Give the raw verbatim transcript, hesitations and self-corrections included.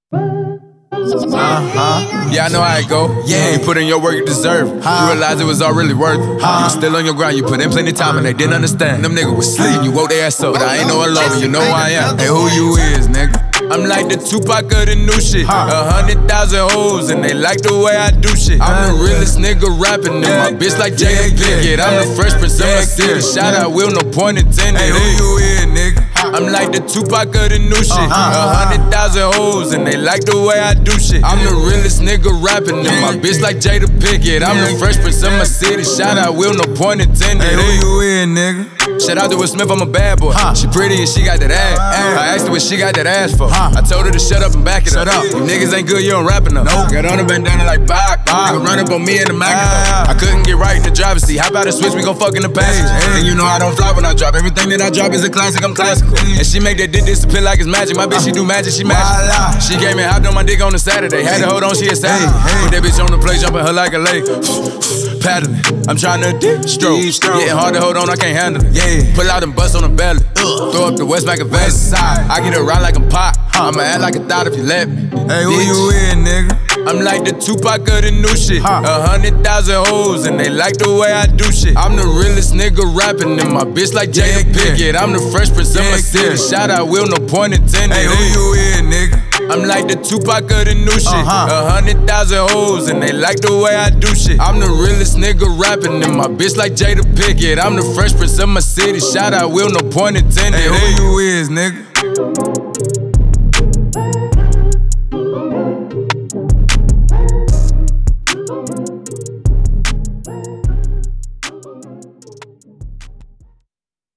Uh-huh. Yeah, I know how it go. Yeah, you put in your work, you deserve it. You realize it was all really worth it. You was still on your grind, you put in plenty time and they didn't understand. Them niggas was sleep, you woke their ass up. But I ain't no alone, you know who I am. Hey, who you is, nigga? I'm like the Tupac of the new shit. A hundred thousand hoes and they like the way I do shit. I'm the realest nigga rapping and my bitch like Jada Pinkett. I'm the fresh prince of my city. Shout out Will, no point intended. Hey, who you is, nigga? I'm like the Tupac of the new shit. A hundred thousand hoes and they like the way I do shit. I'm the realest nigga rapping and my bitch like Jada Pinkett. I'm the fresh prince of my city. Shout out Will, no point intended. Hey, who you is, nigga? Shout out to Will Smith, I'm a bad boy. She pretty and she got that ass. I asked her what she got that ass for. I told her to shut up and back it up. You niggas ain't good, you don't rap enough. Nope. Got on a bandana like Bach. Nigga run up on me in the Mac. I couldn't get right in the driver's seat. Hop out the switch, we gon' fuck in the passenger. And you know I don't fly when I drop. Everything that I drop is a classic, I'm classical. And she make that dick disappear like it's magic. My bitch, she do magic, she magic. She gave me hopped on my dick on a Saturday. Had to hold on, she a savage. Put that bitch on the plate, jumping her like a lake. Paddling, I'm trying to dick stroke. Getting hard to hold on, I can't handle it. Yeah. Pull out and bust on the belly. Throw up the West Machiavelli. I get it right like a pot. I'ma act like a thought if you let me. Hey, who you is, nigga? I'm like the Tupac of the new shit. A hundred thousand hoes and they like the way I do shit. I'm the realest nigga rapping and my bitch like Jada Pinkett. I'm the fresh prince of my city. Shout out Will, no point intended. Hey, who you is, nigga? I'm like the Tupac of the new shit. A hundred thousand hoes and they like the way I do shit. I'm the realest nigga rapping and my bitch like Jada Pinkett. I'm the fresh prince of my city. Shout out Will, no point intended. Hey, who you is, nigga?